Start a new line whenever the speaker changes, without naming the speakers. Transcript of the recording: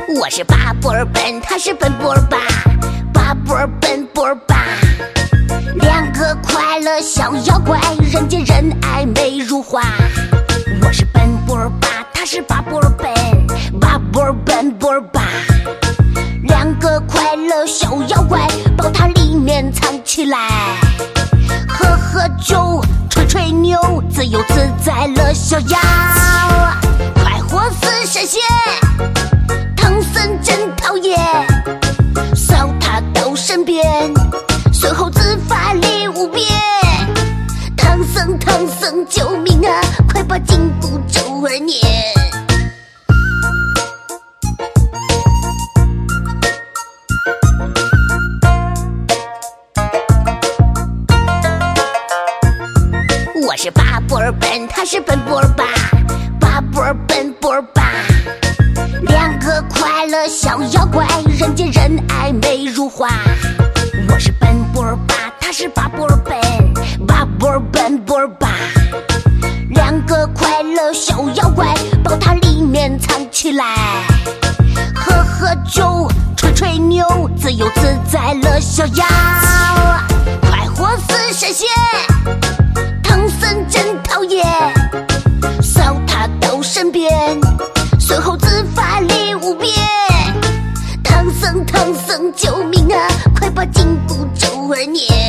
我是巴布尔本，他是本布尔巴，巴布尔本布尔巴，两个快乐小妖怪，人见人爱美如花。我是本布尔巴，他是巴布尔本，巴布尔本布尔巴，两个快乐小妖怪，宝塔里面藏起来，喝喝酒，吹吹牛，自由自在乐逍遥，快活似神仙，唐僧真讨厌，扫他到身边，随后自发力无边。唐僧唐僧救命啊，快把紧箍咒儿念。我是巴布尔本，他是本布尔巴，巴布尔本布尔巴，两个快乐小妖怪，人见人爱美如花。我是本布尔巴，他是巴布尔本，巴布尔本布尔巴，两个快乐小妖怪，宝塔里面藏起来，喝喝酒，吹吹牛，自由自在乐逍遥，快活似神仙，唐僧真讨厌，扫他到身边，随后自发力无边。唐僧唐僧救命啊，快把紧箍咒儿念。